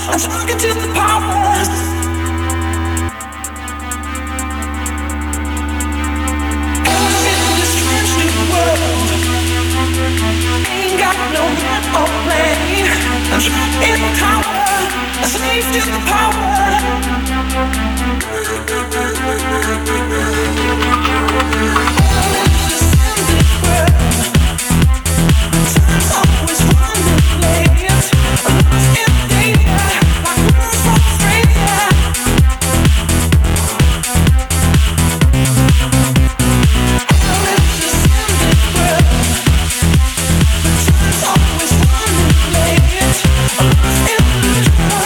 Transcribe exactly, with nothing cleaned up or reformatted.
I'm talking to the powers. In this strange new world, ain't got no map or plan. I'm trapped in the tower, a slave to the power. Time's always running late. I'm lost in the data, like birds from Australia. Time's always running late. I'm lost in the